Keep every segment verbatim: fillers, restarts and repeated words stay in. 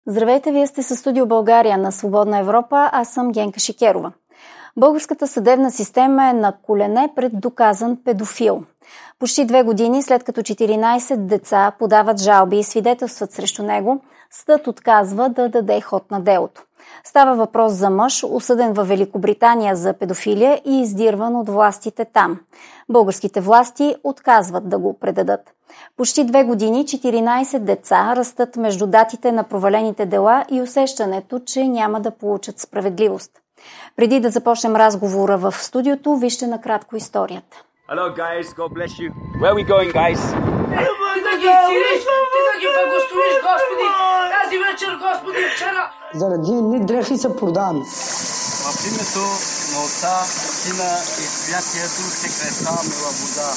Здравейте, вие сте със Студио България на Свободна Европа, аз съм Генка Шикерова. Българската съдебна система е на колене пред доказан педофил. Почти две години след като четиринайсет деца подават жалби и свидетелстват срещу него, съдът отказва да даде ход на делото. Става въпрос за мъж, осъден във Великобритания за педофилия и издирван от властите там. Българските власти отказват да го предадат. Почти две години четиринайсет деца растат между датите на провалените дела и усещането, че няма да получат справедливост. Преди да започнем разговора в студиото, вижте накратко историята. Hello guys, God bless you. Where are we going, guys? Ти да ги цириш, ти да ги благословиш, Господи, тази вечер, Господи, вчера. Заради едни дрехи се продаваме. В името на Отца, Сина и Святия Дух се крещаваме във вода.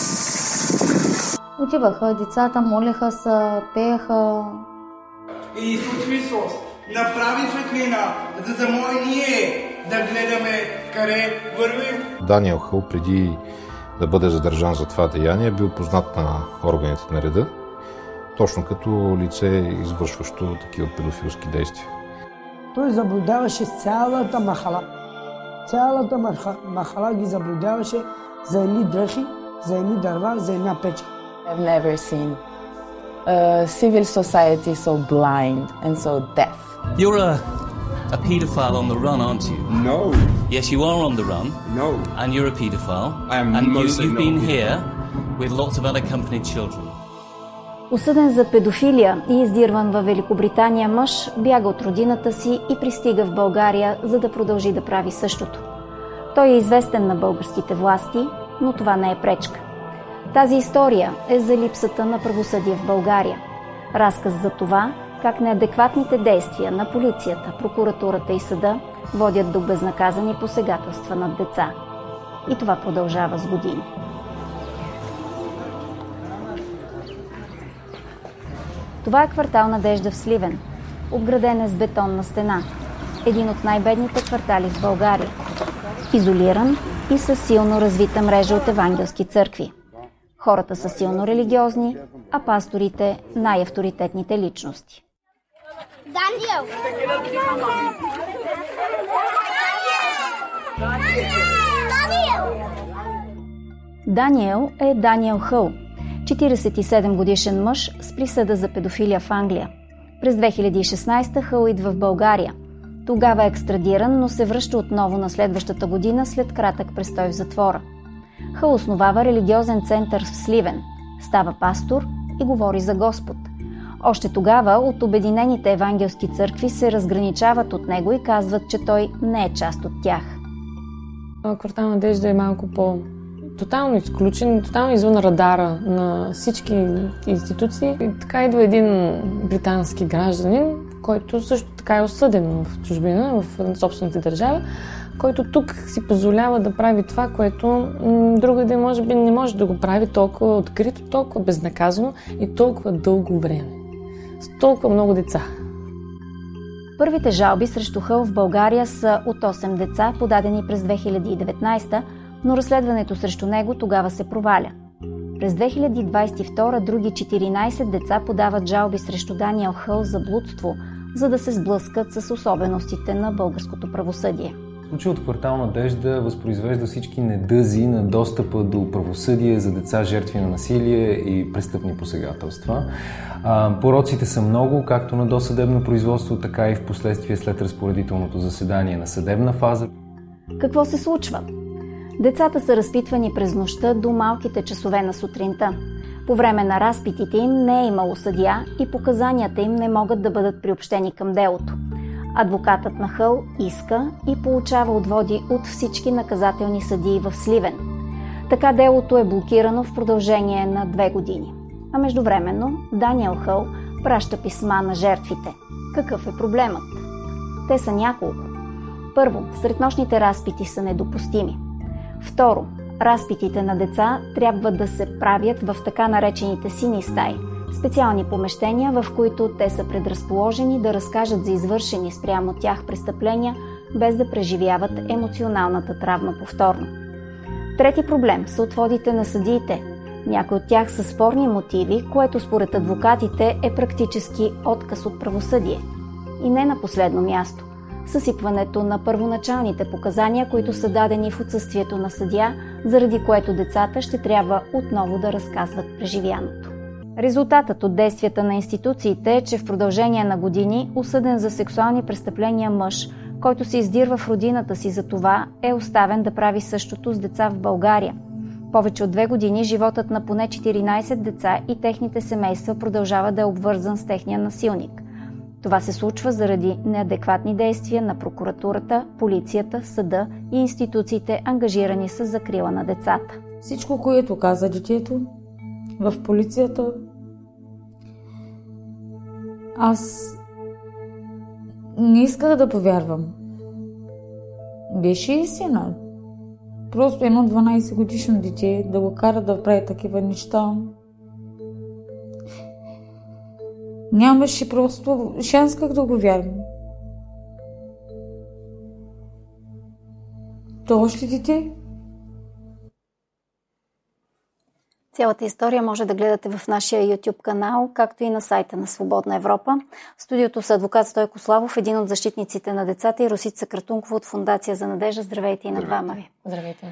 Отиваха децата, молеха се, пееха. Исус Христос направи светлина, за да може ние да гледаме къде вървим. Даниел Хъл, преди да бъде задържан за това деяние, бил познат на органите на реда, точно като лице, извършващо такива педофилски действия. Той заблудяваше цялата махала. Цялата махала ги заблудяваше за едни дрехи, за едни дърва, за една печа. I've never seen a civil society so blind and so deaf. You're a, a paedophile on the run, aren't you? No. Yes, you are on the run. No. And you're a paedophile. I am and you, mostly you've not been a here with lots of unaccompanied children. Осъден за педофилия и издирван във Великобритания мъж бяга от родината си и пристига в България, за да продължи да прави същото. Той е известен на българските власти, но това не е пречка. Тази история е за липсата на правосъдие в България. Разказ за това, как неадекватните действия на полицията, прокуратурата и съда водят до безнаказани посегателства над деца. И това продължава с години. Това е квартал Надежда в Сливен. Обграден е с бетонна стена. Един от най-бедните квартали в България. Изолиран и със силно развита мрежа от евангелски църкви. Хората са силно религиозни, а пасторите – най-авторитетните личности. Даниел! Даниел! Даниел е Даниел Хъл, четирийсет и седем годишен мъж с присъда за педофилия в Англия. През две хиляди и шестнайсета Хъл идва в България. Тогава е екстрадиран, но се връща отново на следващата година след кратък престой в затвора. Хъл основава религиозен център в Сливен, става пастор и говори за Господ. Още тогава от обединените евангелски църкви се разграничават от него и казват, че той не е част от тях. Квартал Надежда е малко по-тотално изключен, тотално извън радара на всички институции. И така идва един британски гражданин, който също така е осъден в чужбина, в собствената държава, който тук си позволява да прави това, което другаде може би не може да го прави толкова открито, толкова безнаказано и толкова дълго време. С толкова много деца. Първите жалби срещу Хъл в България са от осем деца, подадени през две хиляди и деветнайсета, но разследването срещу него тогава се проваля. През две хиляди двайсет и втора други четиринайсет деца подават жалби срещу Даниел Хъл за блудство, за да се сблъскат с особеностите на българското правосъдие. Случай от квартал Надежда възпроизвежда всички недъзи на достъпа до правосъдие за деца жертви на насилие и престъпни посегателства. Пороците са много, както на досъдебно производство, така и в последствие след разпоредителното заседание на съдебна фаза. Какво се случва? Децата са разпитвани през нощта до малките часове на сутринта. По време на разпитите им не е имало съдия и показанията им не могат да бъдат приобщени към делото. Адвокатът на Хъл иска и получава отводи от всички наказателни съдии в Сливен. Така делото е блокирано в продължение на две години. А междувременно Даниел Хъл праща писма на жертвите. Какъв е проблемът? Те са няколко. Първо, среднощните разпити са недопустими. Второ, разпитите на деца трябва да се правят в така наречените сини стаи, специални помещения, в които те са предразположени да разкажат за извършени спрямо тях престъпления, без да преживяват емоционалната травма повторно. Трети проблем са отводите на съдиите. Някои от тях са спорни мотиви, което според адвокатите е практически отказ от правосъдие. И не на последно място – съсипването на първоначалните показания, които са дадени в отсъствието на съдия, заради което децата ще трябва отново да разказват преживяното. Резултатът от действията на институциите е, че в продължение на години осъден за сексуални престъпления мъж, който се издирва в родината си за това, е оставен да прави същото с деца в България. Повече от две години животът на поне четиринайсет деца и техните семейства продължава да е обвързан с техния насилник. Това се случва заради неадекватни действия на прокуратурата, полицията, съда и институциите, ангажирани с закрила на децата. Всичко, което каза детето в полицията, аз не исках да повярвам. Беше истина. Просто едно дванайсет годишно дете да го кара да прави такива неща. Нямаше просто шанс как да го вярвам. То още дете. Цялата история може да гледате в нашия YouTube канал, както и на сайта на Свободна Европа. В студиото с адвокат Стойко Славов, един от защитниците на децата, и Росица Кратункова от Фондация за надежда. Здравейте и на двама ви. Здравейте.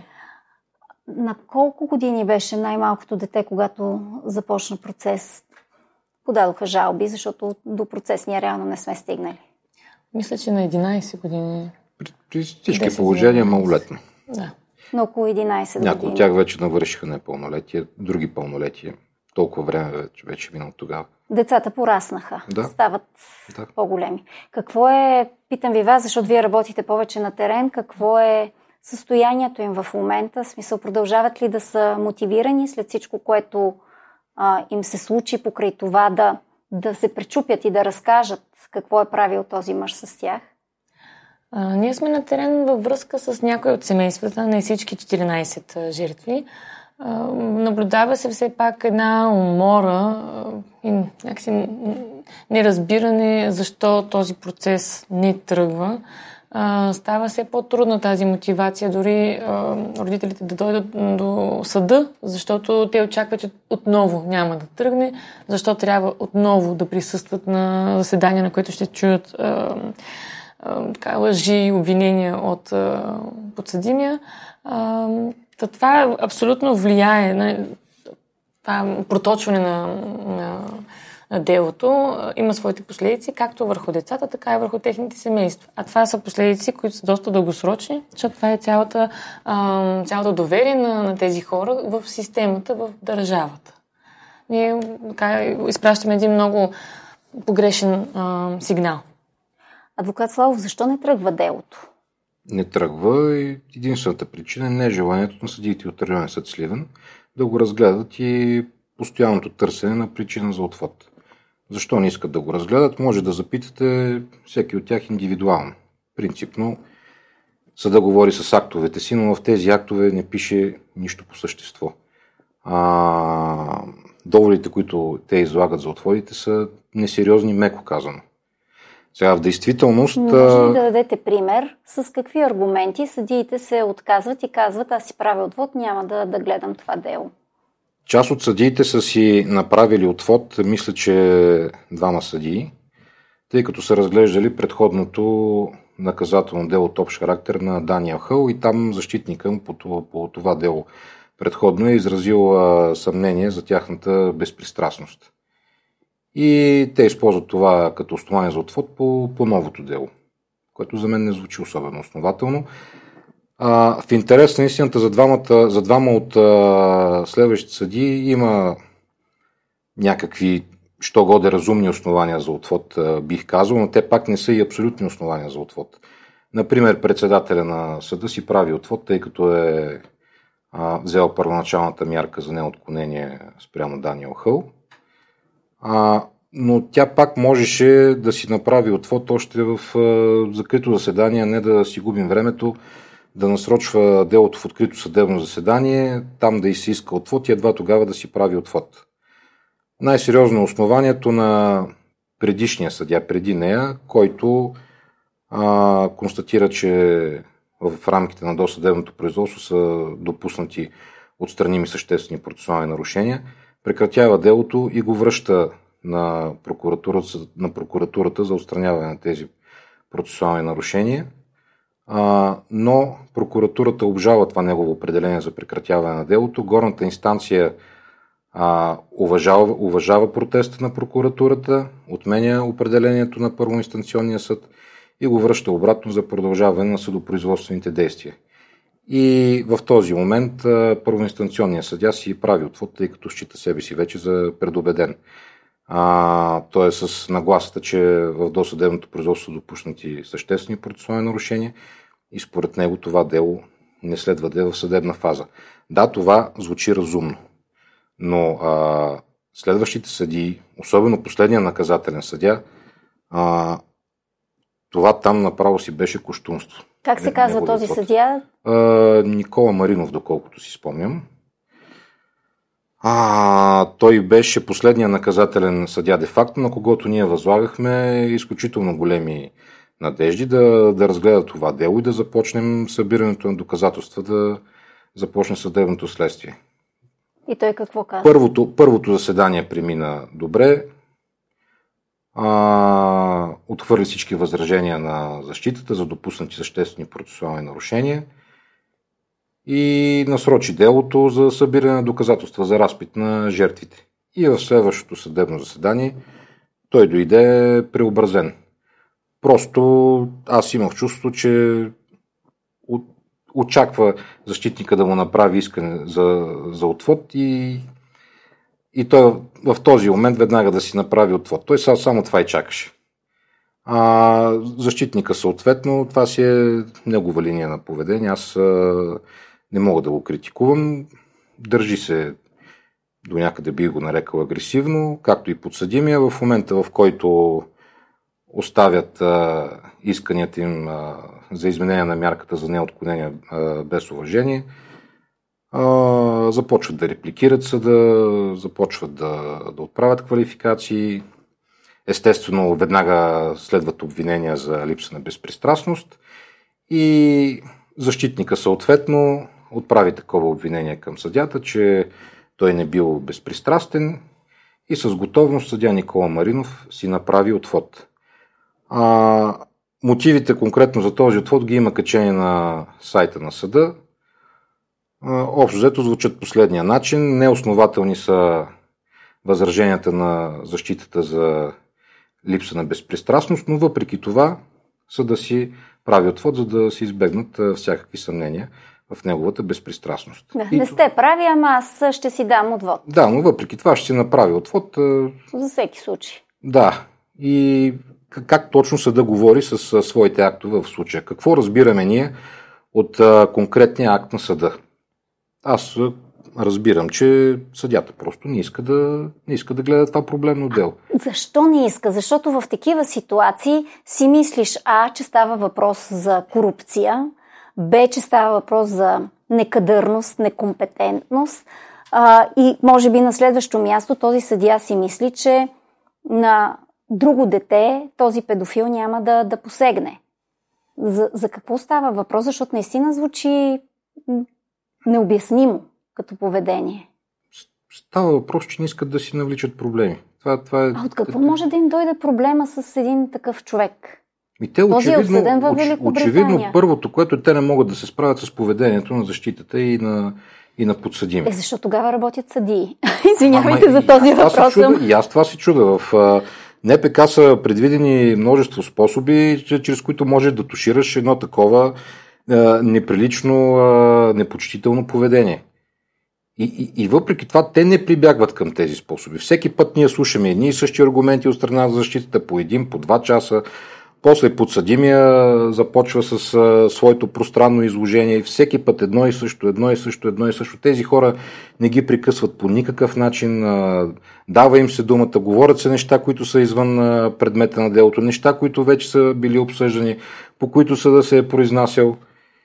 На колко години беше най-малкото дете, когато започна процес? Подадоха жалби, защото до процес ние реално не сме стигнали. Мисля, че на единайсет години. При, при всички положения малолетно. Да. На около единайсет години. Някои от тях вече навършиха непълнолетие, други пълнолетие. Толкова време вече, вече минало тогава. Децата пораснаха, да. стават да. по-големи. Какво е, питам ви вас, защото вие работите повече на терен, какво е състоянието им в момента? В смисъл, продължават ли да са мотивирани след всичко, което а, им се случи покрай това да, да се пречупят и да разкажат какво е правил този мъж с тях? А, ние сме на терен във връзка с някои от семействата, не всички четиринайсет жертви. А, наблюдава се все пак една умора и някакси неразбиране защо този процес не тръгва. А, става все по-трудна тази мотивация, дори а, родителите да дойдат до съда, защото те очакват, че отново няма да тръгне, защо трябва отново да присъстват на заседания, на които ще чуят а, а, така, лъжи и обвинения от а, подсъдимия. А, това абсолютно влияе на това проточване на, на на делото, има своите последици, както върху децата, така и върху техните семейства. А това са последици, които са доста дългосрочни, защото това е цялата, цялото доверие на, на тези хора в системата, в държавата. Ние така, изпращаме един много погрешен а, сигнал. Адвокат Славов, защо не тръгва делото? Не тръгва и единствената причина не е желанието на съдиите от районен съд Сливен да го разгледат и постоянното търсене на причина за отвод. Защо не искат да го разгледат? Може да запитате всеки от тях индивидуално. Принципно съда говори с актовете си, но в тези актове не пише нищо по същество. А, доводите, които те излагат за отводите, са несериозни, меко казано. Сега в действителност... Може ли да дадете пример с какви аргументи съдиите се отказват и казват: аз си правя отвод, няма да, да гледам това дело? Част от съдиите са си направили отвод, мисля, че двама съдии, тъй като са разглеждали предходното наказателно дело от общ характер на Даниел Хъл и там защитника по това, по това дело предходно е изразил а, съмнение за тяхната безпристрастност. И те използват това като основание за отвод по, по новото дело, което за мен не звучи особено основателно. А, в интерес на истината за, двамата, за двама от а, следващите съдии има някакви що годе разумни основания за отвод, а, бих казал, но те пак не са и абсолютни основания за отвод. Например, председателя на съда си прави отвод, тъй като е а, взел първоначалната мярка за неотклонение спрямо Даниел Хъл. А, но тя пак можеше да си направи отвод още в а, закрито заседание, не да си губим времето, да насрочва делото в открито съдебно заседание, там да и се иска отвод и едва тогава да си прави отвод. Най-сериозно е основанието на предишния съдия, преди нея, който а, констатира, че в рамките на досъдебното производство са допуснати отстраними съществени процесуални нарушения, прекратява делото и го връща на прокуратурата, на прокуратурата за отстраняване на тези процесуални нарушения, а, но прокуратурата обжава това негово определение за прекратяване на делото. Горната инстанция а, уважава, уважава протеста на прокуратурата, отменя определението на първоинстанционния съд и го връща обратно за продължаване на съдопроизводствените действия. И в този момент първоинстанционният съдия си прави отвод, тъй като счита себе си вече за предубеден. А, той е с нагласата, че в досъдебното производство са допуснати съществени процесуални нарушения и според него това дело не следва да е в съдебна фаза. Да, това звучи разумно, но а, следващите съдии, особено последния наказателен съдия, а, това там направо си беше кощунство. Как се казва този съдия? А, Никола Маринов, доколкото си спомням. А, той беше последния наказателен съдия де-факто, на когото ние възлагахме изключително големи надежди да, да разгледа това дело и да започнем събирането на доказателства, да започне съдебното следствие. И той какво каза? Първото, първото заседание премина добре. А, отхвърли всички възражения на защитата за допуснати съществени процесуални нарушения и насрочи делото за събиране на доказателства за разпит на жертвите. И в следващото съдебно заседание той дойде преобразен. Просто аз имах чувство, че очаква защитника да му направи искане за, за отвод и, и той в този момент веднага да си направи отвод. Той само това и чакаше. А защитника съответно, това си е негова линия на поведение. Аз а, не мога да го критикувам. Държи се до някъде, би го нарекал агресивно, както и подсъдимия. В момента, в който оставят а, исканията им а, за изменение на мярката за неотклонение а, без уважение, а, започват да репликират съда, започват да, да отправят квалификации. Естествено, веднага следват обвинения за липса на безпристрастност и защитника съответно отправи такова обвинение към съдята, че той не бил безпристрастен и с готовност съдия Никола Маринов си направи отвод. А, мотивите конкретно за този отвод ги има качени на сайта на съда. А, общо взето звучат последния начин. Неоснователни са възраженията на защитата за липса на безпристрастност, но въпреки това съда си прави отвод, за да се избегнат всякакви съмнения в неговата безпристрастност. Да, и... не сте прави, ама аз ще си дам отвод. Да, но въпреки това ще си направи отвод. За всеки случай. Да. И как точно съда говори с своите актове в случая? Какво разбираме ние от конкретния акт на съда? Аз разбирам, че съдята просто не иска да, не иска да гледа това проблемно дело. Защо не иска? Защото в такива ситуации си мислиш А, че става въпрос за корупция, Б, че става въпрос за некадърност, некомпетентност а, и може би на следващо място този съдия си мисли, че на друго дете този педофил няма да, да посегне. За, за какво става въпрос? Защото наистина звучи необяснимо като поведение. Става въпрос, че не искат да си навличат проблеми. Това, това е... А от какво може да им дойде проблема с един такъв човек? И те Този очевидно, е осъден във Великобритания. Очевидно първото, което те не могат да се справят с поведението на защитата и на, и на подсъдими. Е, защо тогава работят съдии? Извинявайте за този въпрос. И аз това си чуда. В Н П К са предвидени множество способи, чрез които можеш да тушираш едно такова е, неприлично, е, непочтително поведение. И, и, и въпреки това те не прибягват към тези способи. Всеки път ние слушаме едни и същи аргументи от страна за защитата по един, по два часа. После подсъдимия започва с а, своето пространно изложение и всеки път едно и също, едно и също, едно и също. Тези хора не ги прекъсват по никакъв начин, а, дава им се думата, говорят се неща, които са извън а, предмета на делото, неща, които вече са били обсъждани, по които съда се е произнасял.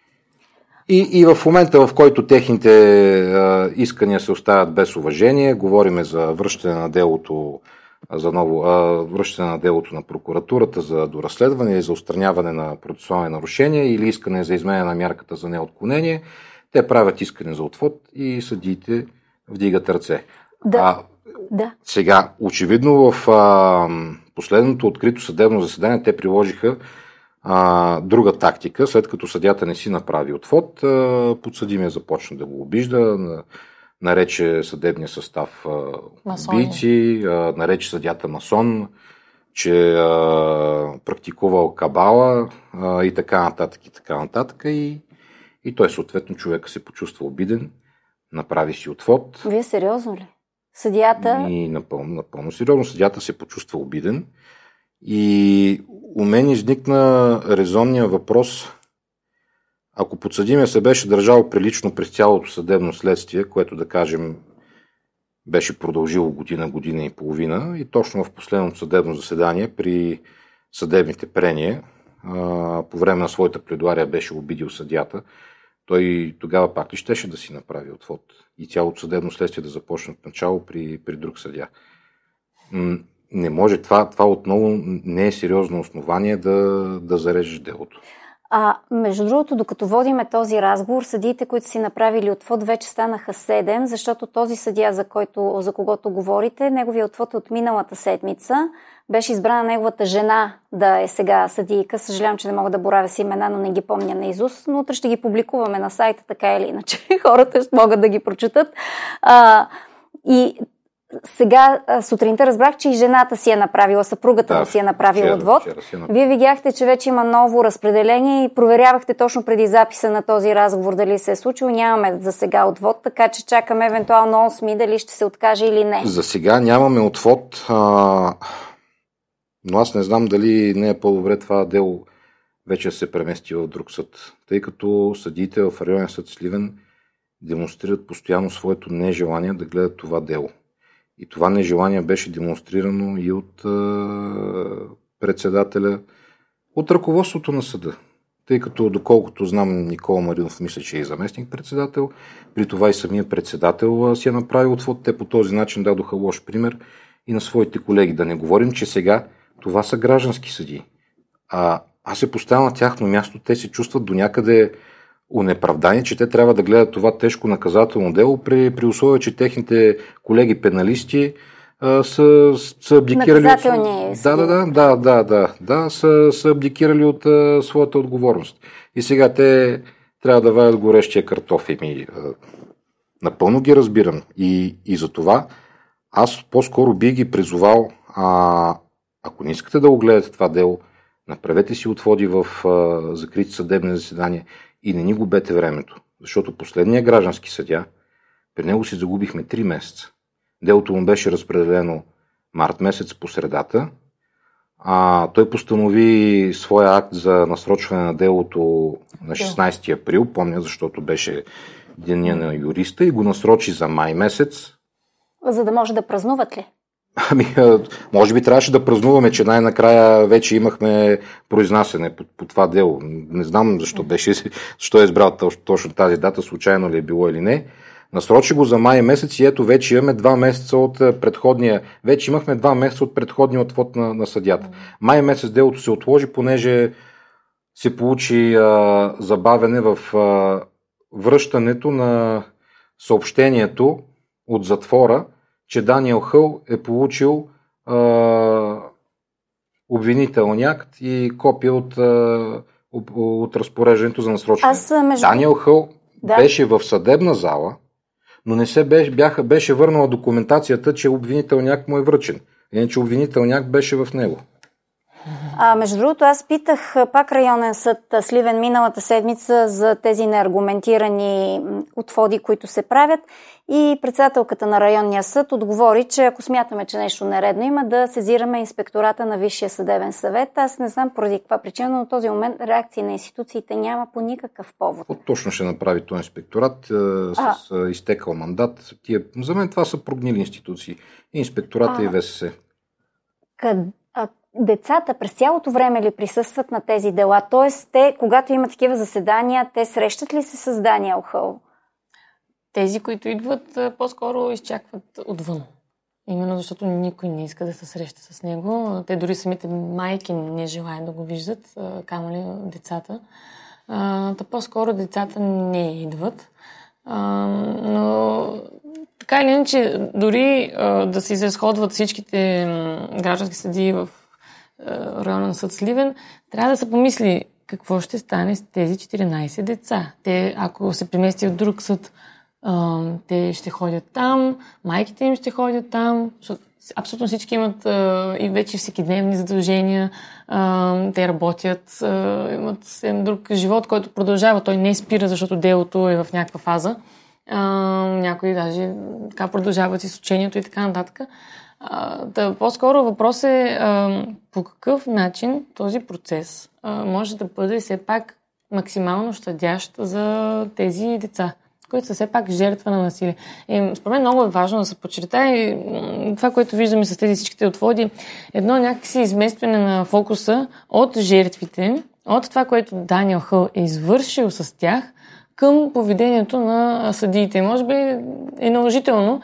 И, и в момента, в който техните а, искания се оставят без уважение, говориме за връщане на делото за ново а, връщане на делото на прокуратурата за доразследване или за отстраняване на процесуални нарушения или искане за изменение на мярката за неотклонение, те правят искане за отвод и съдиите вдигат ръце. Да. А, Да. Сега, очевидно в а, последното открито съдебно заседание те приложиха а, друга тактика. След като съдята не си направи отвод, а, подсъдимия започна да го обижда, на, нарече съдебния състав а, убийци, а, нарече съдята масон, че а, практикувал кабала а, и така нататък и така нататък. И, и той съответно човека се почувства обиден, направи си отвод. Вие сериозно ли? Съдията... И напълно, напълно сериозно. Съдията се почувства обиден. И у мен изникна резонния въпрос, ако подсъдимия се беше държал прилично през цялото съдебно следствие, което да кажем беше продължило година, година и половина, и точно в последното съдебно заседание при съдебните прения, по време на своята пледуария беше обидил съдията, той тогава пак ли щеше да си направи отвод и цялото съдебно следствие да започне от начало при, при друг съдия? Не може. Това, това отново не е сериозно основание да, да зарежеш делото. А, между другото, докато водиме този разговор, съдиите, които си направили отвод, вече станаха седем, защото този съдия, за, който, за когото говорите, неговия отвод от миналата седмица, беше избрана неговата жена да е сега съдийка. Съжалявам, че не мога да боравя с имена, но не ги помня наизуст, но утре ще ги публикуваме на сайта, така или иначе. Хората ще могат да ги прочитат. А, и сега сутринта разбрах, че и жената си е направила, съпругата да, му си е направила вчера, отвод. Вчера си е направила. Вие видяхте, че вече има ново разпределение и проверявахте точно преди записа на този разговор дали се е случило. Нямаме за сега отвод, така че чакаме евентуално осми дали ще се откаже или не. За сега нямаме отвод, а... но аз не знам дали не е по-добре това дело вече се премести в друг съд, тъй като съдиите в районен съд Сливен демонстрират постоянно своето нежелание да гледат това дело. И това нежелание беше демонстрирано и от е, председателя, от ръководството на съда. Тъй като, доколкото знам, Никола Маринов мисля, че е заместник-председател, при това и самия председател си е направил отвод. Те по този начин дадоха лош пример и на своите колеги. Да не говорим, че сега това са граждански съдии. А аз се поставям на тяхно място, те се чувстват до някъде унеправдани, че те трябва да гледат това тежко наказателно дело при, при условие, че техните колеги пеналисти а, са, са абдикирали от... Да, да, да, да, да, да, да са, са абдикирали от а, своята отговорност. И сега те трябва да вадят горещия картоф. Ми, а, напълно ги разбирам. И, и за това аз по-скоро би ги призовал, а, ако не искате да го гледате това дело, направете си отводи в а, закрити съдебни заседания и не ни губете времето. Защото последният граждански съдия, при него си загубихме три месеца. Делото му беше разпределено март месец по средата. А, той постанови своя акт за насрочване на делото на шестнайсети април, помня, защото беше деня на юриста, и го насрочи за май месец. За да може да празнуват ли? Ами, може би трябваше да празнуваме, че най-накрая вече имахме произнасяне по, по това дело. Не знам защо беше, защо е избрал точно тази дата, случайно ли е било или не. Насрочи го за май месец и ето вече имаме два месеца от предходния, вече имахме два месеца от предходния отвод на, на съдята. Май месец делото се отложи, понеже се получи а, забавене в а, връщането на съобщението от затвора, че Даниел Хъл е получил а, обвинителен акт и копия от, а, от разпореждането за насрочване. Аз, между... Даниел Хъл да. беше в съдебна зала, но не се беше, бяха, беше върнала документацията, че обвинителният акт му е връчен. Иначе обвинителният акт беше в него. А, между другото, аз питах пак районен съд Сливен миналата седмица за тези неаргументирани отводи, които се правят, и председателката на районния съд отговори, че ако смятаме, че нещо нередно има, да сезираме инспектората на Висшия съдебен съвет. Аз не знам поради каква причина, но в този момент реакции на институциите няма по никакъв повод. От точно ще направи този инспекторат с а. изтекал мандат. Тие, за мен това са прогнили институции. Инспектората а. и ВСС. Къд... Децата през цялото време ли присъстват на тези дела? Тоест, те, когато има такива заседания, те срещат ли се с Даниел Хъл? Тези, които идват, по-скоро изчакват отвън. Именно защото никой не иска да се среща с него. Те дори самите майки не желаят да го виждат, камо ли децата. Та по-скоро децата не идват. Но така или иначе, дори а, да се изразходват всичките м, граждански съдии в а, районен съд Сливен, трябва да се помисли какво ще стане с тези четиринайсет деца. Те, ако се премести в друг съд, а, те ще ходят там, майките им ще ходят там, защото абсолютно всички имат а, и вече всекидневни задължения, а, те работят, а, имат съвсем друг живот, който продължава. Той не спира, защото делото е в някаква фаза. А, някои даже така продължават и с учението и така нататък. А, да, по-скоро въпрос е а, по какъв начин този процес а, може да бъде все пак максимално щадящ за тези деца, които са все пак жертва на насилие. И според мен много е важно да се подчертае това, което виждаме с тези всичките отводи, едно някакси изместване на фокуса от жертвите, от това, което Даниел Хъл е извършил с тях, към поведението на съдиите. Може би е наложително,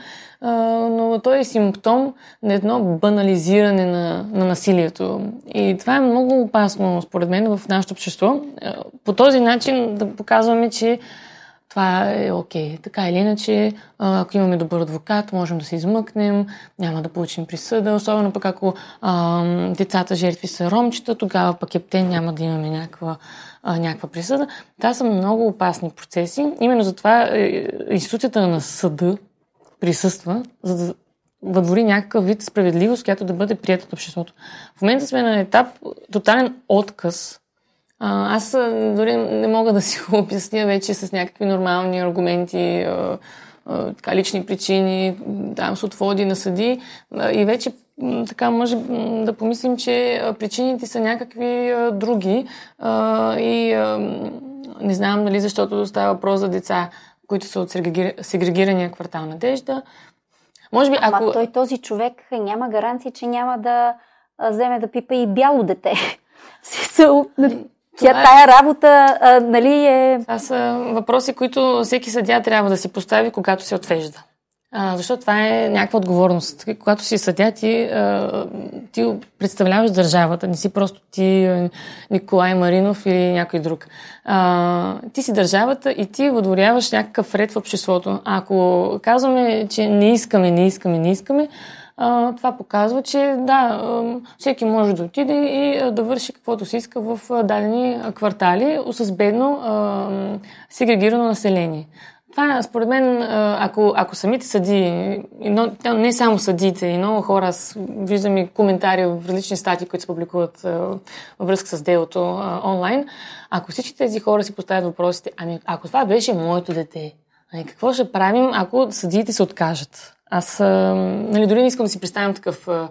но той е симптом на едно банализиране на, на насилието. И това е много опасно, според мен, в нашето общество. По този начин да показваме, че това е окей. Така или иначе, ако имаме добър адвокат, можем да се измъкнем, няма да получим присъда, особено пък ако а, децата жертви са ромчета, тогава пък ептен няма да имаме някаква, а, някаква присъда. Това са много опасни процеси. Именно затова е, институцията на съда присъства, за да въдвори някакъв вид справедливост, която да бъде приета от обществото. В момента сме на етап тотален отказ. А, аз дори не мога да си го обясня вече с някакви нормални аргументи, а, а, така, лични причини, там с отводи на съди а, и вече така може да помислим, че причините са някакви а, други а, и а, не знам дали защото става въпрос за деца, които са от сегрегирания квартал Надежда. Може би, ако... Ама той този човек няма гаранция, че няма да вземе да пипа и бяло дете. Тя Това тая работа, а, нали е... Това са въпроси, които всеки съдия трябва да си постави, когато се отвежда. А, защото това е някаква отговорност. Когато си съдия, ти, а, ти представляваш държавата, не си просто ти Николай Маринов или някой друг. А, ти си държавата и ти въдворяваш някакъв ред в обществото. А ако казваме, че не искаме, не искаме, не искаме, Uh, това показва, че да, uh, всеки може да отиде и uh, да върши каквото си иска в uh, дадени квартали с бедно uh, сегрегирано население. Това, според мен, uh, ако, ако самите съдии, но, не само съдиите, и много хора, аз виждам и коментари в различни статии, които се публикуват uh, във връзка с делото uh, онлайн, ако всички тези хора си поставят въпросите, ами ако това беше моето дете, ами какво ще правим, ако съдиите се откажат? Аз а, нали, дори не искам да си представям такъв а,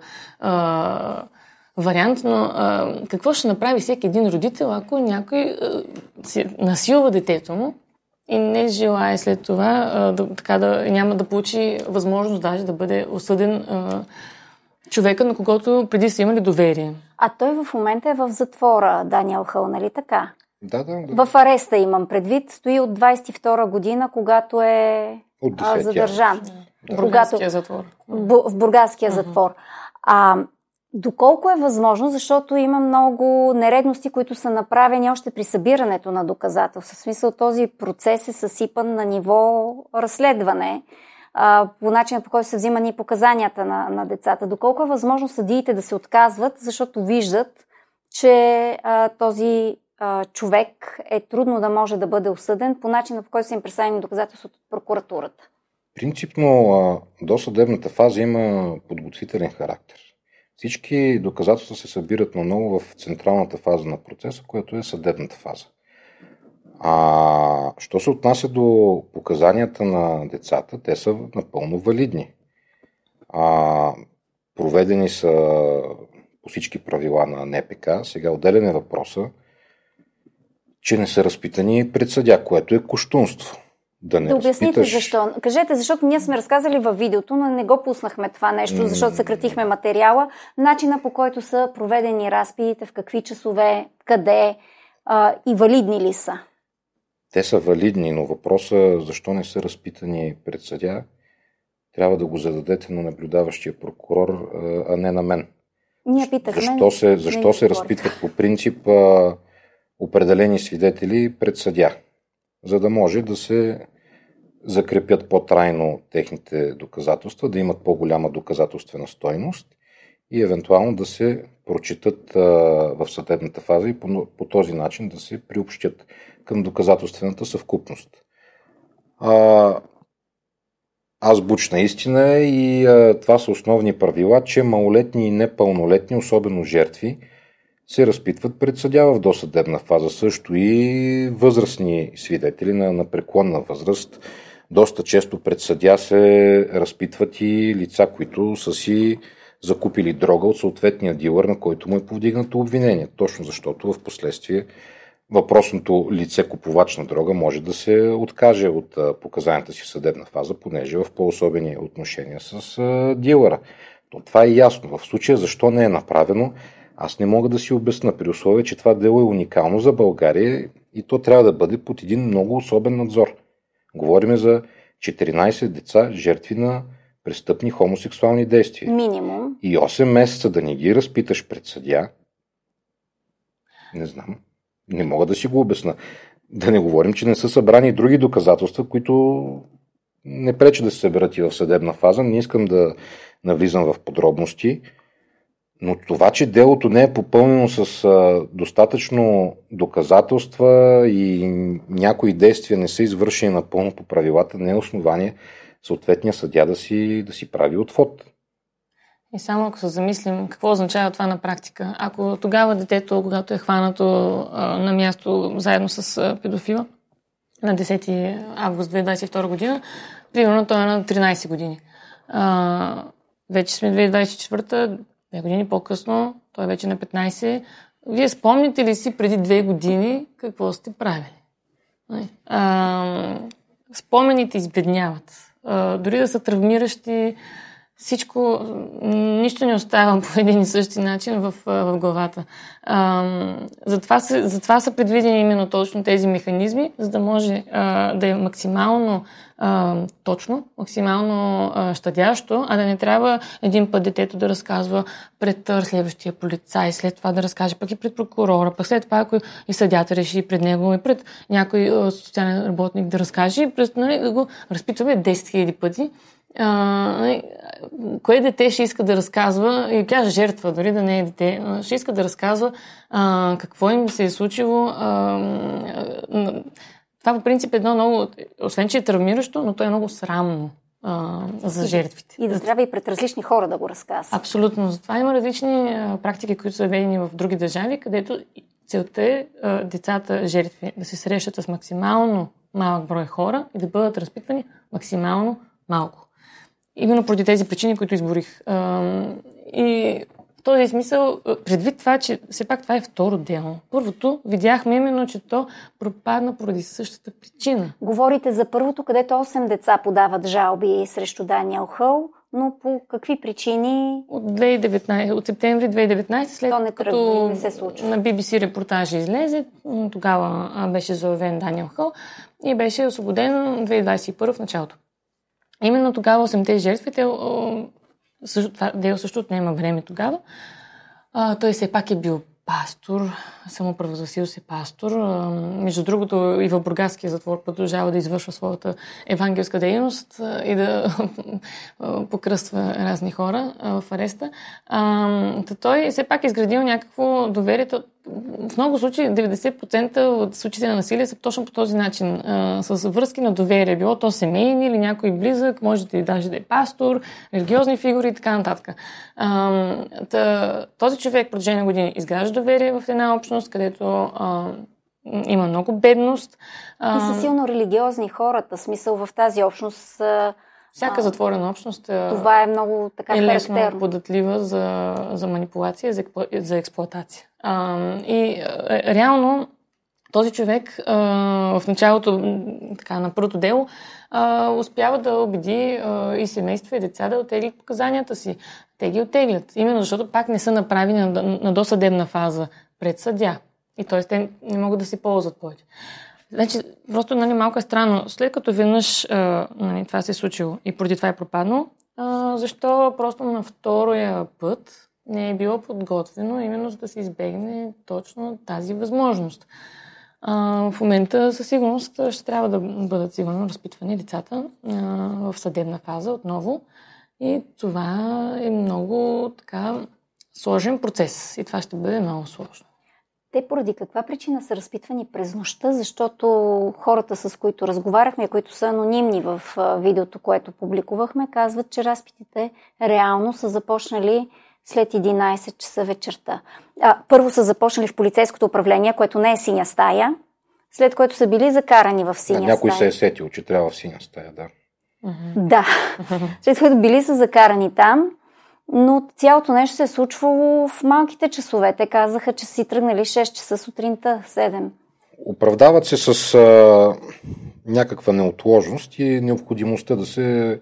а, вариант, но а, какво ще направи всеки един родител, ако някой а, си насилва детето му и не желае след това а, да, така да няма да получи възможност даже да бъде осъден а, човека, на когото преди са имали доверие. А той в момента е в затвора, Даниел Хъл, нали така? Да, да, да. В ареста имам предвид. Стои от двайсет и втора година, когато е а, задържан. В Бургаския затвор. В Бургаския uh-huh. затвор. А, доколко е възможно, защото има много нередности, които са направени още при събирането на доказателства. В смисъл, този процес е съсипан на ниво разследване, а, по начина, по който се взимани показанията на, на децата. Доколко е възможно съдиите да се отказват, защото виждат, че а, този а, човек е трудно да може да бъде осъден по начина, по който са им представени доказателствата от прокуратурата. Принципно досъдебната фаза има подготвителен характер. Всички доказателства се събират наново в централната фаза на процеса, която е съдебната фаза. А що се отнася до показанията на децата, те са напълно валидни. А, проведени са по всички правила на Н П К. Сега отделен е въпроса, че не са разпитани пред съдия, което е кощунство. Да, не да обясните разпиташ... защо. Кажете, защото ние сме разказали във видеото, но не го пуснахме това нещо, защото съкратихме материала. Начина, по който са проведени разпитите, в какви часове, къде а, и валидни ли са? Те са валидни, но въпросът защо не са разпитани пред съдия, трябва да го зададете на наблюдаващия прокурор, а не на мен. Ние питахме. Защо се, защо се разпитват по принцип а, определени свидетели пред съдия? За да може да се закрепят по-трайно техните доказателства, да имат по-голяма доказателствена стойност и евентуално да се прочитат а, в съдебната фаза и по, по този начин да се приобщят към доказателствената съвкупност. А, азбучна истина е и а, това са основни правила, че малолетни и непълнолетни, особено жертви, се разпитват пред съдия в досъдебна фаза. Също и възрастни свидетели на, на преклонна възраст. Доста често пред съдия се разпитват и лица, които са си закупили дрога от съответния дилър, на който му е повдигнато обвинение. Точно защото в последствие въпросното лице купувач на дрога може да се откаже от показанията си в съдебна фаза, понеже е в по-особени отношения с дилъра. Но това е ясно. В случая защо не е направено, аз не мога да си обясна, при условие, че това дело е уникално за България и то трябва да бъде под един много особен надзор. Говорим за четиринайсет деца, жертви на престъпни хомосексуални действия. Минимум. И осем месеца да не ги разпиташ пред съдия, не знам, не мога да си го обясна. Да не говорим, че не са събрани и други доказателства, които не пречи да се съберат и в съдебна фаза. Не искам да навлизам в подробности. Но това, че делото не е попълнено с а, достатъчно доказателства и някои действия не са извършени напълно по правилата, не е основание съответния съдия да си, да си прави отвод. И само ако се замислим, какво означава това на практика? Ако тогава детето, когато е хванато а, на място заедно с а, педофила, на десети август две хиляди двадесет и втора година, примерно той е на тринайсет години. А, вече сме две хиляди двадесет и четвърта, две години по-късно, той е вече на петнайсет. Вие спомните ли си преди две години какво сте правили? А, спомените избледняват. А, дори да са травмиращи, всичко, нищо не остава по един и същи начин в, в главата. А, затова, са, затова са предвидени именно точно тези механизми, за да може а, да е максимално а, точно, максимално а, щадящо, а да не трябва един път детето да разказва пред разследващия полицай, след това да разкаже пък и пред прокурора, пък след това, ако и съдята реши пред него и пред някой а, социален работник да разкаже, и през, нали, да го разпитваме десет хиляди пъти. А, кое дете ще иска да разказва, и тя жертва, дори да не е дете, ще иска да разказва а, какво им се е случило. А, това по принцип е едно много, освен че е травмиращо, но то е много срамно а, за жертвите. И да трябва и пред различни хора да го разказва. Абсолютно. Затова има различни а, практики, които са введени в други държави, където целта е а, децата жертви да се срещат с максимално малък брой хора и да бъдат разпитвани максимално малко. Именно поради тези причини, които изборих. И в този смисъл, предвид това, че все пак това е второ дело. Първото видяхме именно, че то пропадна поради същата причина. Говорите за първото, където осем деца подават жалби срещу Даниел Хъл, но по какви причини? От, две хиляди и деветнайсета, от септември две хиляди и деветнайсета, след не като не се случва. На Би Би Си репортажа излезе, тогава беше заловен Даниел Хъл и беше освободен две хиляди двадесет и първа в началото. Именно тогава осемте жертви, те, също, това дело също отнема време тогава. А, той все пак е бил пастор, самопровъзгласил се пастор. А, между другото и в Бургаския затвор продължава да извършва своята евангелска дейност а, и да покръства разни хора а, в ареста. А, той все пак е изградил някакво доверие. В много случаи, деветдесет процента от случаите на насилие са точно по този начин, а, с връзки на доверие. Било то семейни или някой близък, може да и даже да е пастор, религиозни фигури и така нататък. А, тъ, този човек в продължение на години изгражда доверие в една общност, където а, има много бедност. А, и са силно религиозни хората. Смисъл в тази общност... А... Всяка затворена общност това е много така е лесно характерно. Податлива за, за манипулация, за, експло, за експлоатация. А, и а, реално този човек а, в началото така, на първото дело а, успява да убеди а, и семейства, и деца да оттеглят показанията си. Те ги оттеглят. Именно защото пак не са направени на, на досъдебна фаза пред съдия. И т.е. те не могат да си ползват повече. Значи, просто нали, малко е странно. След като веднъж а, нали, това се е случило и преди това е пропаднало, а, защо просто на втория път не е било подготвено именно за да се избегне точно тази възможност. А, в момента със сигурност ще трябва да бъдат сигурно разпитвани децата а, в съдебна фаза отново. И това е много така сложен процес. И това ще бъде много сложно. Те поради каква причина са разпитвани през нощта? Защото хората, с които разговаряхме, които са анонимни в видеото, което публикувахме, казват, че разпитите реално са започнали след единайсет часа вечерта. А, първо са започнали в полицейското управление, което не е синя стая, след което са били закарани в синя да, някой стая. Някой се е сетил, че трябва в синя стая, да. Mm-hmm. Да. След което били са закарани там, но цялото нещо се е случвало в малките часове. Те казаха, че си тръгнали шест часа сутринта, седем. Оправдават се с а, някаква неотложност и необходимостта да се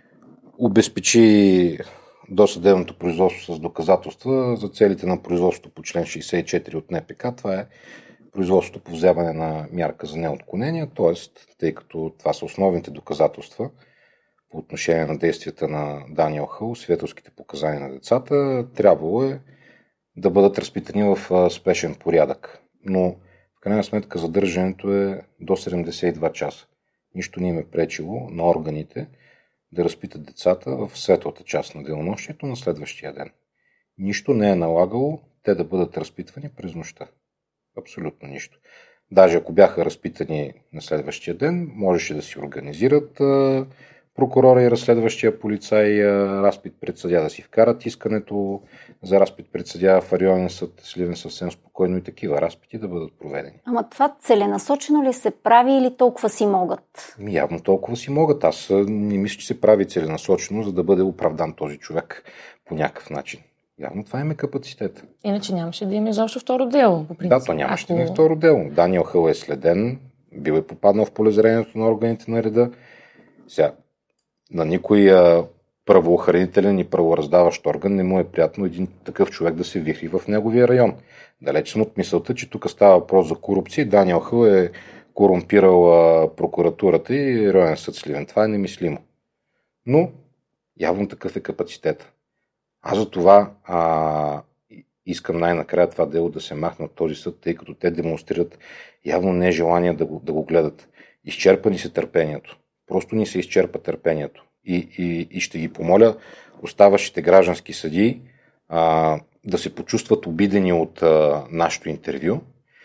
обезпечи досъдебното производство с доказателства за целите на производството по член шейсет и четири от Н П К. Това е производството по вземане на мярка за неотклонение, т.е. тъй като това са основните доказателства по отношение на действията на Даниел Хъл, свидетелските показания на децата, трябвало е да бъдат разпитани в спешен порядък. Но в крайна сметка задържането е до седемдесет и два часа. Нищо не им е пречило на органите да разпитат децата в светлата част на денонощието на следващия ден. Нищо не е налагало те да бъдат разпитвани през нощта. Абсолютно нищо. Даже ако бяха разпитани на следващия ден, можеше да си организират а, прокурора и разследващия полицай а, разпит пред съдия, да си вкарат искането за разпит пред съдия в районен съд, Сливен съвсем спокойно и такива разпити да бъдат проведени. Ама това целенасочено ли се прави или толкова си могат? Явно толкова си могат. Аз не мисля, че се прави целенасочено, за да бъде оправдан този човек по някакъв начин. Явно това им е капацитет. Иначе нямаше да има изобщо второ дело, по принцип. Да, то нямаше Ако... да има второ дело. Даниел Хъл е следен, бил е попаднал в полезрението на органите на реда. Сега, на никой правоохранителен и правораздаващ орган не му е приятно един такъв човек да се вихри в неговия район. Далеч съм от мисълта, че тук става въпрос за корупция. Даниел Хъл е корумпирал прокуратурата и районен съд Сливен. Това е немислимо. Но явно такъв е капацитет. Аз за това а, искам най-накрая това дело да се махне от този съд, тъй като те демонстрират явно нежелание да го, да го гледат. Изчерпани се търпението. Просто ни се изчерпа търпението. И, и, и ще ги помоля оставащите граждански съдии а, да се почувстват обидени от а, нашето интервю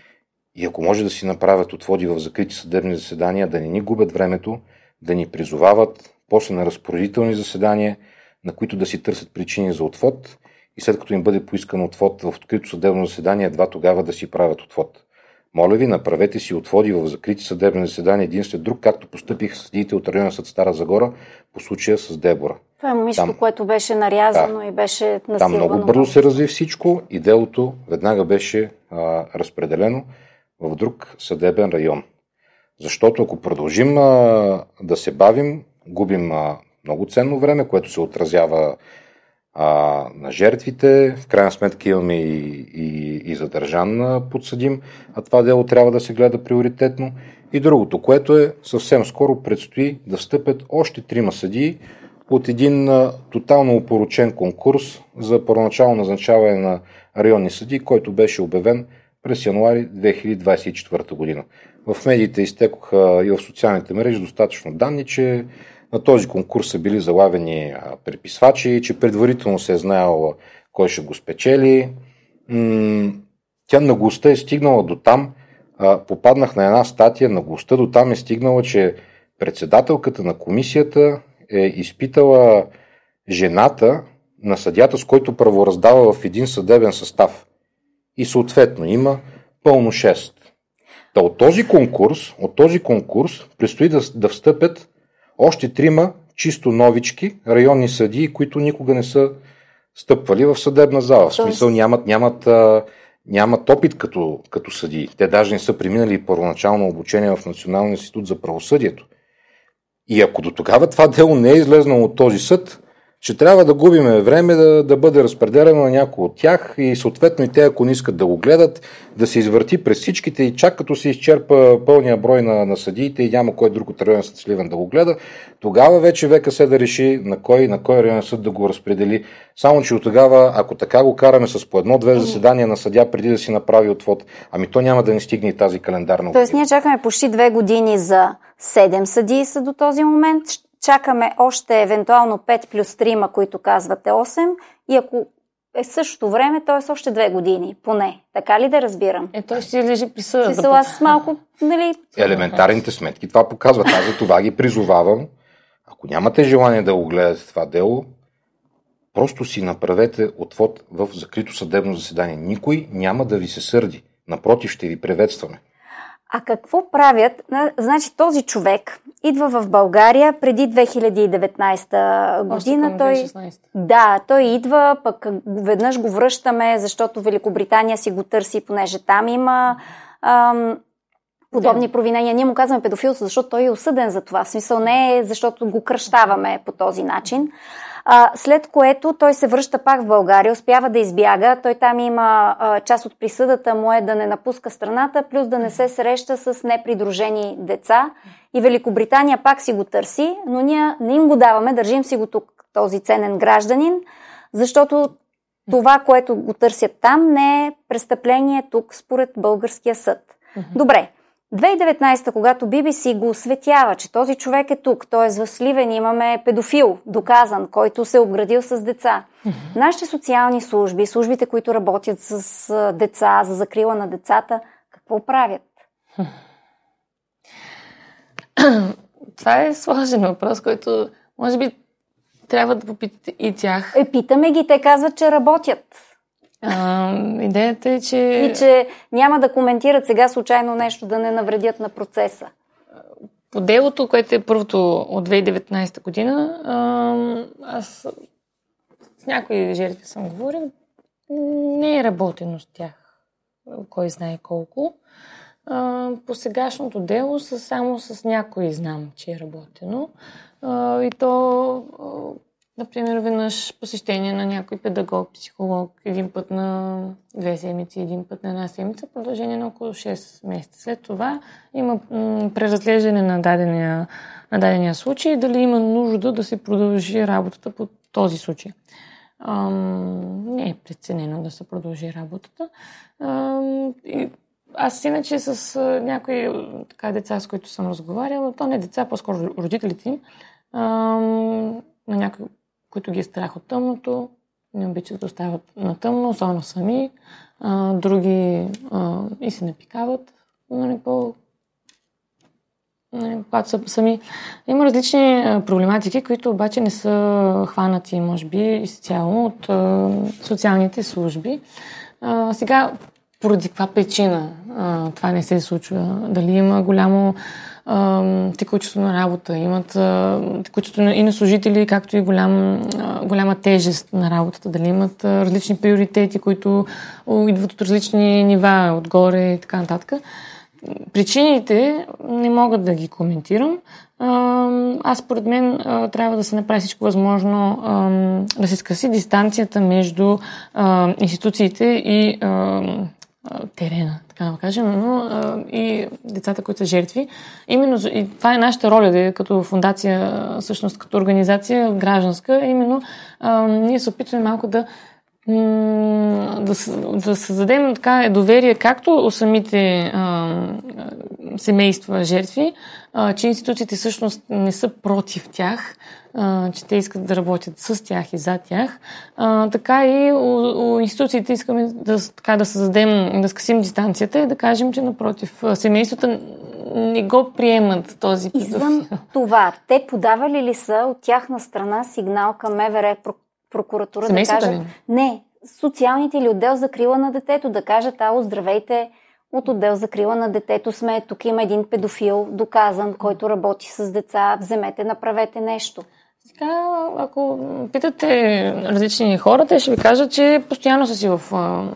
и ако може да си направят отводи в закрити съдебни заседания, да не ни губят времето, да ни призовават после на разпоредителни заседания, на които да си търсят причини за отвод и след като им бъде поискан отвод в открито съдебно заседание, едва тогава да си правят отвод. Моля ви, направете си отводи в закрити съдебни заседания един след друг, както постъпиха съдиите от районен съд Стара Загора по случая с Дебора. Това е момичето, там, което беше нарязано да, и беше насилвано. Там много бързо се разви всичко и делото веднага беше а, разпределено в друг съдебен район. Защото ако продължим а, да се бавим, губим а, много ценно време, което се отразява а, на жертвите. В крайна сметка имаме и, и, и задържан подсъдим, а това дело трябва да се гледа приоритетно. И другото, което е съвсем скоро предстои да встъпят още трима съдии от един а, тотално опорочен конкурс за първоначално назначаване на районни съдии, който беше обявен през януари две хиляди двадесет и четвърта година. В медиите изтекоха и в социалните мрежи достатъчно данни, че на този конкурс са били залавени преписвачи, че предварително се е знаел кой ще го спечели. Тя наглостта е стигнала до там, попаднах на една статия, наглостта до там е стигнала, че председателката на комисията е изпитала жената на съдията, с който правораздава в един съдебен състав. И съответно има пълно шест. Та от този конкурс, от този конкурс предстои да, да встъпят още трима чисто новички районни съдии, които никога не са стъпвали в съдебна зала. В смисъл нямат, нямат, нямат опит като, като съдии. Те даже не са преминали първоначално обучение в Националния институт за правосъдието. И ако до тогава това дело не е излезнало от този съд, Ще трябва да губиме време да, да бъде разпределено на някой от тях и съответно и те, ако не искат да го гледат, да се извърти през всичките и чак като се изчерпа пълния брой на, на съдиите и няма кой друг от районен съд Сливен да го гледа, тогава вече ВКС да реши на кой, на кой районен съд да го разпредели. Само че от тогава, ако така го караме с по едно-две заседания на съдя преди да си направи отвод, ами то няма да не стигне и тази календарна година. Тоест ние чакаме почти две години за седем съдии са до този момент. Чакаме още евентуално пет плюс три, които казвате осем и ако е същото време, т.е. още две години, поне. Така ли да разбирам? Е, той ще лежи присъда. Ще аз малко, нали... Елементарните сметки това показват. Аз за това ги призовавам. Ако нямате желание да го гледате това дело, просто си направете отвод в закрито съдебно заседание. Никой няма да ви се сърди. Напротив, ще ви приветстваме. А какво правят? Значи този човек идва в България преди две хиляди и деветнадесета година. Той, да, той идва, пък веднъж го връщаме, защото Великобритания си го търси, понеже там има ам, подобни да. провинения. Ние му казваме педофил, защото той е осъден за това. В смисъл не е, защото го кръщаваме по този начин. А, след което той се връща пак в България, успява да избяга. Той там има а, част от присъдата му е да не напуска страната, плюс да не се среща с непридружени деца. И Великобритания пак си го търси, но ние не им го даваме, държим си го тук, този ценен гражданин, защото това, което го търсят там, не е престъпление тук според българския съд. Добре. две хиляди и деветнадесета, когато Би Би Си го осветява, че този човек е тук, т.е. в Сливен имаме педофил, доказан, който се е обградил с деца. Mm-hmm. Нашите социални служби, службите, които работят с деца, за закрила на децата, какво правят? Това е сложен въпрос, който може би трябва да попитате и тях. Е, питаме ги, те казват, че работят. А, идеята е, че... И че няма да коментират сега случайно нещо, да не навредят на процеса. По делото, което е първото от две хиляди и деветнадесета година, аз с някои жертви съм говорил, не е работено с тях, кой знае колко. По сегашното дело само с някои знам, че е работено. И то... Например, веднъж посещение на някой педагог, психолог, един път на две седмици, един път на една седмица, продължение на около шест месеца. След това има м- преразглеждане на дадения, на дадения случай, дали има нужда да се продължи работата по този случай. Ам, не е преценено да се продължи работата. Ам, и аз иначе с някои така деца, с които съм разговаряла, то не деца, по-скоро родителите им, ам, на някои, които ги е страх от тъмното, не обичат да остават на тъмно, особено сами. А, други а, и се напикават, нали, по, нали, когато са сами. Има различни а, проблематики, които обаче не са хванати, може би, изцяло от а, социалните служби. А, сега, поради каква причина а, това не се случва? Дали има голямо текучество на работа, имат текучество и на служители, както и голям, голяма тежест на работата, дали имат различни приоритети, които идват от различни нива, отгоре и така нататък. Причините не могат да ги коментирам. Аз, според мен, трябва да се направи всичко възможно да се скъси дистанцията между институциите и терена, така да кажем, но а, и децата, които са жертви. Именно и това е нашата роля, да, като фондация, всъщност като организация гражданска, именно а, ние се опитваме малко да да, да създадем така доверие както у самите а, семейства жертви, а, че институциите всъщност не са против тях, а, че те искат да работят с тях и за тях, а, така и у, у институциите искаме да, така, да създадем, да скъсим дистанцията и да кажем, че напротив, семействата не го приемат този педофил. Извън това, те подавали ли са от тяхна страна сигнал към МВР, прокуратура, семействата да кажат... Не, социалните или отдел за закрила на детето, да кажат, ало, здравейте, от отдел за закрила на детето сме, тук има един педофил, доказан, който работи с деца, вземете, направете нещо. Сега, ако питате различни хора, те ще ви кажат, че постоянно са си в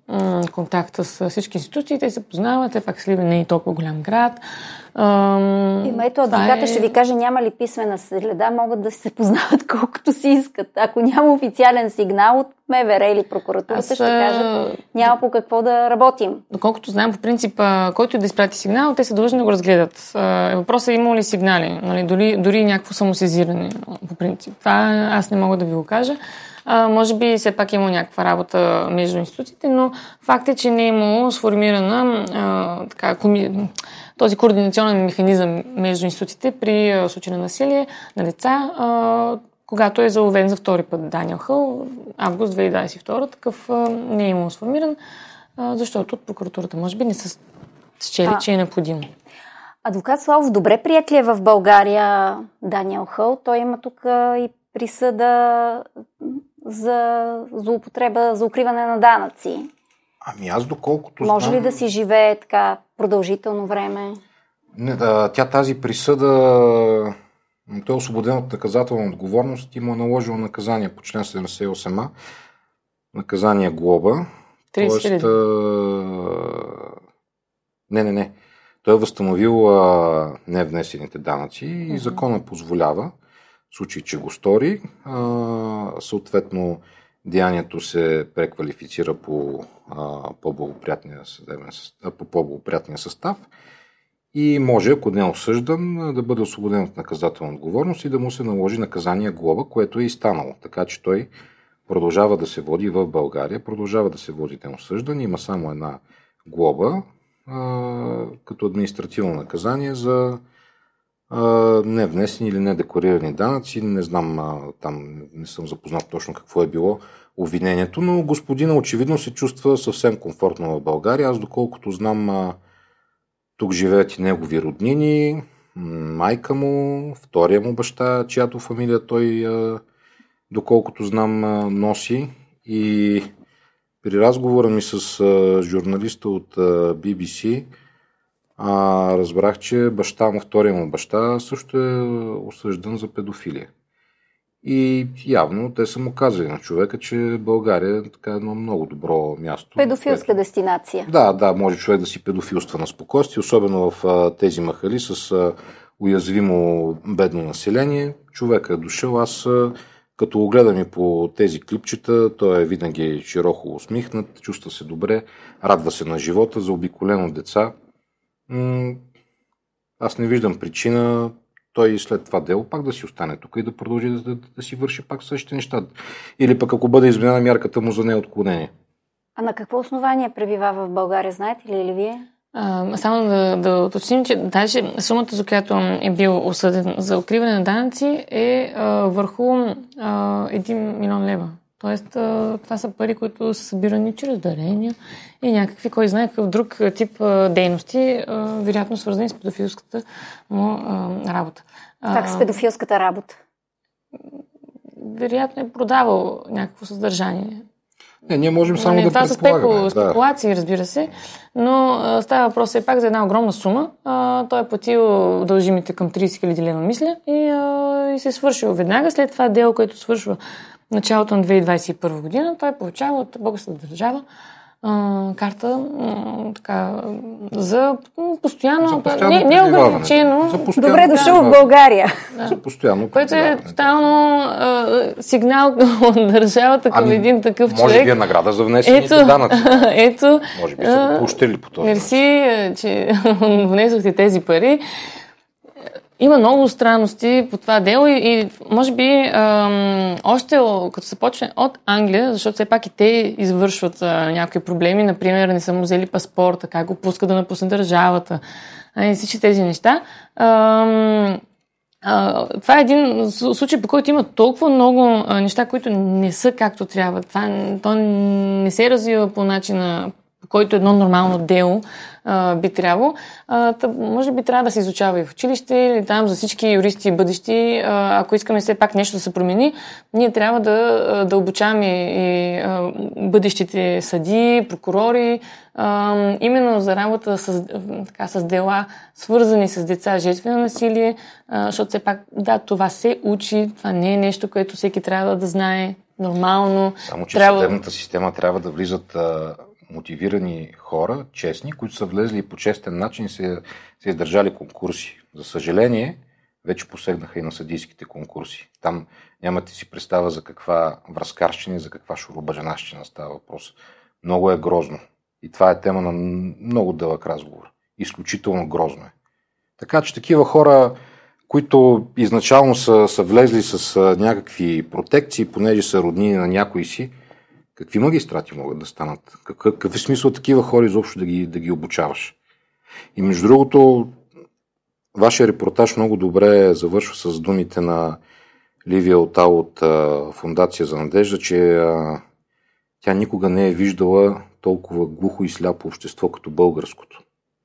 м- контакта с всички институции, те се познават, те пак Сливен не е толкова голям град. Ам, Има, ето адвоката е... ще ви каже, няма ли писмена следа, могат да се познават колкото си искат. Ако няма официален сингнал от МВР или прокуратурата, Аз... ще кажат, няма по какво да работим. Доколкото знам, по принцип, който да изпрати сигнал, те са длъжни да го разгледат. Въпросът е има ли сигнали, нали? дори, дори някакво самосезиране, по принцип. Това аз не мога да ви го кажа. А, може би все пак има някаква работа между институциите, но факт е, че не е имало сформирана а, така, коми... този координационен механизъм между институциите при а, случай на насилие на деца, а, когато е заловен за втори път Даниел Хъл, август две хиляди двадесет и втора, такъв а, не е имало сформиран, а, защото от прокуратурата може би не са счели, че е необходимо. Адвокат Славов, добре прият ли е в България Даниел Хъл? Той има тук и присъда за злоупотреба, за укриване на данъци. Ами аз доколкото Може знам... ли да си живее така продължително време? Не, да, тя тази присъда... Той е освободен от наказателна отговорност и му е наложило наказание по член седемдесет и осем а. Наказание глоба. тридесет хиляди. Не, не, не. Той е възстановил а, невнесените данъци и uh-huh. законът позволява, в случай, че го стори, а, съответно деянието се преквалифицира по, а, по-благоприятния съдебен, по по-благоприятния състав и може, ако не е осъждан, да бъде освободен от наказателна отговорност и да му се наложи наказание глоба, което е и станало. Така че той продължава да се води в България, продължава да се води неосъждан, има само една глоба, а, като административно наказание за Uh, не внесени или недекларирани данъци. Не знам, а, там не съм запознат точно какво е било обвинението, но господина очевидно се чувства съвсем комфортно в България. Аз доколкото знам, а, тук живеят и негови роднини, майка му, втория му баща, чиято фамилия той, а, доколкото знам, а, носи. И при разговора ми с а, журналиста от а, Би Би Си, А, разбрах, че баща му, втория му баща, също е осъждан за педофилия. И явно те са му казали на човека, че България е така едно много добро място. Педофилска което... дестинация. Да, да, може човек да си педофилства на спокойствие, особено в а, тези махали с а, уязвимо бедно население. Човек е дошъл, аз а, като го гледам и по тези клипчета, той е винаги широко усмихнат, чувства се добре, радва се на живота, заобиколен от деца. Аз не виждам причина той след това дело пак да си остане тук и да продължи да, да, да си върши пак същите неща. Или пък ако бъде изменена мярката му за неотклонение. А на какво основание пребива в България, знаете ли или вие? А, само да, да уточним, че даже сумата, за която е бил осъден за укриване на данъци е а, върху а, един милион лева. Тоест, а, това са пари, които са събирани чрез дарения и някакви, кой знае какъв друг тип а, дейности, а, вероятно свързани с педофилската му а, работа. Как с педофилската работа? Вероятно е продавал някакво съдържание. Не, ние можем само не, да това предполагаме. Това са спекулации, разбира се, но а, става въпрос все пак за една огромна сума. А, той е платил дължимите към тридесет хиляди лева, мисля, и, а, и се е свършил веднага. След това дело, което свършва началото на две хиляди двадесет и първа година, той получава от българската държава а, карта а, така, за постоянно, за не, не ограничено. Добре дошъл в България. Да. За постоянно. Което е тотално а, сигнал от държавата към ами, един такъв може човек. Може би е награда за внесените ето, данъци. Ето, може би са го поощрили по този начин. Мерси, че внесохте тези пари. Има много странности по това дело и, и може би ам, още като се почне от Англия, защото все пак и те извършват а, някакви проблеми, например не са му взели паспорта, как го пуска да напусне държавата а, и всички тези неща. Ам, а, това е един случай, по който има толкова много а, неща, които не са както трябва. Това, то не се развива по начина, по който едно нормално дело а, би трябвало. А, тъп, може би трябва да се изучава и в училище, или там за всички юристи бъдещи. А, ако искаме все пак нещо да се промени, ние трябва да, да обучаваме и а, бъдещите съдии, прокурори, а, именно за работа с, така, с дела, свързани с деца, жертви на насилие, а, защото все пак, да, това се учи, това не е нещо, което всеки трябва да знае нормално. Само, че трябва... съдебната система трябва да влизат а, мотивирани хора, честни, които са влезли по честен начин и се, се издържали конкурси. За съжаление, вече посегнаха и на съдийските конкурси. Там нямате си представа за каква връзкарщина и за каква шуробаджанащина става въпрос. Много е грозно. И това е тема на много дълъг разговор. Изключително грозно е. Така че такива хора, които изначално са, са влезли с а, някакви протекции, понеже са роднини на някои си, какви магистрати могат да станат? Какъв, какъв е смисъл такива хора изобщо да ги, да ги обучаваш? И между другото, вашия репортаж много добре завършва с думите на Ливия Отал от а, Фондация за надежда, че а, тя никога не е виждала толкова глухо и сляпо общество като българското.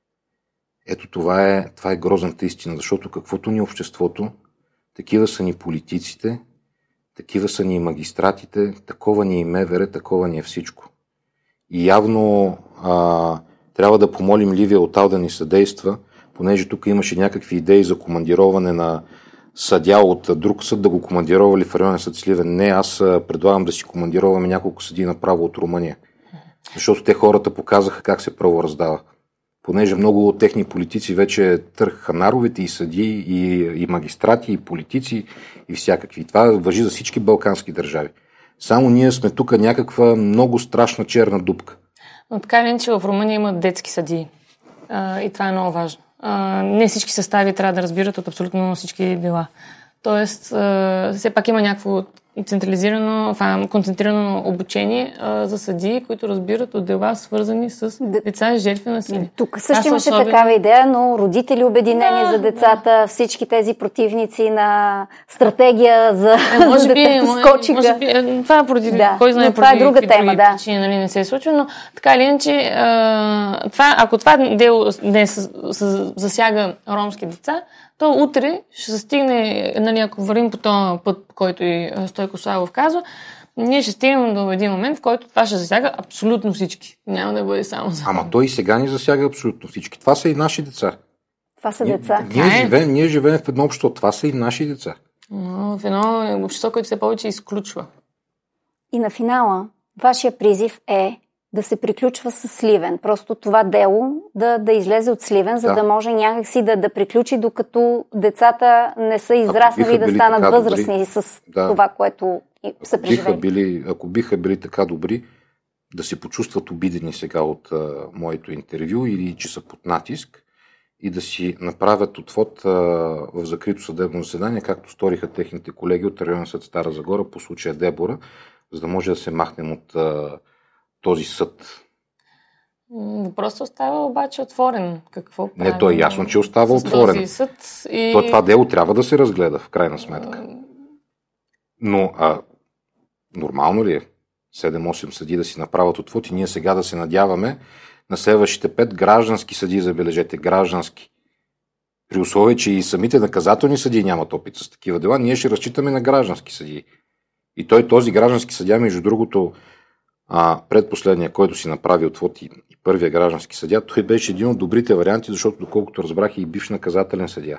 Ето това е, това е грозната истина, защото каквото ни е обществото, такива са ни политиците, такива са ни магистратите, такова ни е МВР, такова ни е всичко. И явно а, трябва да помолим Ливия Отал да ни съдейства, понеже тук имаше някакви идеи за командироване на съдя от друг съд, да го командировали в районен съд Сливен. Не, аз предлагам да си командироваме няколко съдии направо от Румъния. Защото те хората показаха как се правораздава. Понеже много от техни политици вече търкаха наровете и съдии, и, и магистрати, и политици, и всякакви. Това важи за всички балкански държави. Само ние сме тук някаква много страшна черна дупка. Но така ли, че в Румъния има детски съдии. А, и това е много важно. А, не всички състави трябва да разбират от абсолютно всички дела. Тоест, а, все пак има някакво централизирано, концентрирано обучение а, за съдии, които разбират от дела, свързани с деца, жертви на насилие. Тук също имаше особено... такава идея, но родители обединени да, за децата, да. Всички тези противници на стратегия за, е, може за детето скочиха. Може би, е, това е поради, да, кой знае, това е друга тема, да. Причини, нали, не се е случва, но така или иначе, това, ако това дело не засяга ромски деца, то утре ще се стигне, нали, ако вървим по този път, който и Стойко Славов казва, ние ще стигнем до един момент, в който това ще засяга абсолютно всички. Няма да бъде само за... Ама той и сега ни засяга абсолютно всички. Това са и наши деца. Това са деца. Ние, ние, живеем, ние живеем в едно общество. Това са и наши деца. Но в едно общество, което все повече изключва. И на финала, вашия призив е да се приключва с Сливен. Просто това дело да, да излезе от Сливен, за да, да може някакси да, да приключи, докато децата не са израснали да станат възрастни добри, с да. Това, което са преживели. Били, ако биха били така добри, да се почувстват обидени сега от а, моето интервю или че са под натиск и да си направят отвод а, в закрито съдебно заседание, както сториха техните колеги от районен съд Стара Загора по случая Дебора, за да може да се махнем от а, този съд. Въпросът остава обаче отворен. Какво правим? Не, то е ясно, че остава отворен. Съд и... То, това дело трябва да се разгледа, в крайна сметка. Но а, нормално ли е седем-осем съди да си направят отвод и ние сега да се надяваме на следващите пет граждански съди, забележете, граждански. При условие, че и самите наказателни съдии нямат опит с такива дела, ние ще разчитаме на граждански съдии. И той, този граждански съдия, между другото, а, предпоследния, който си направи отвод и, и първия граждански съдия, той беше един от добрите варианти, защото доколкото разбрах и бивш наказателен съдия.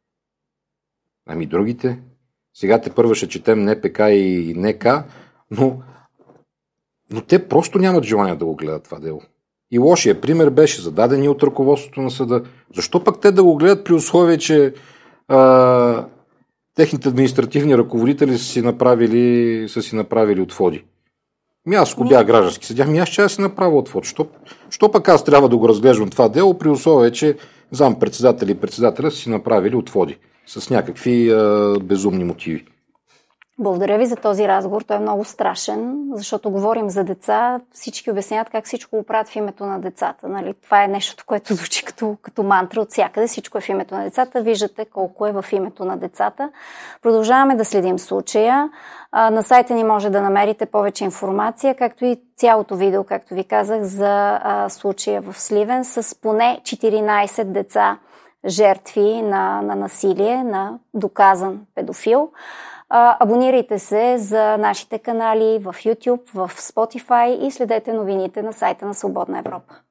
Ами другите, сега те първо ще четем НПК и НК, но, но те просто нямат желание да го гледат това дело. И лошия пример беше зададен и от ръководството на съда. Защо пък те да го гледат при условие, че а, техните административни ръководители са си направили, са си направили отводи? Ми аз, ако бях граждански съдия, ми аз ще си направя отвод. Що, що пък аз трябва да го разглеждам това дело при условие, че зам-председател и председателя са си направили отводи с някакви а, безумни мотиви. Благодаря ви за този разговор. Той е много страшен, защото говорим за деца. Всички обясняват как всичко го правят в името на децата. Нали? Това е нещо, което звучи като, като мантра от всякъде. Всичко е в името на децата. Виждате колко е в името на децата. Продължаваме да следим случая. На сайта ни може да намерите повече информация, както и цялото видео, както ви казах, за случая в Сливен с поне четиринайсет деца жертви на, на насилие, на доказан педофил. Абонирайте се за нашите канали в YouTube, в Spotify и следете новините на сайта на Свободна Европа.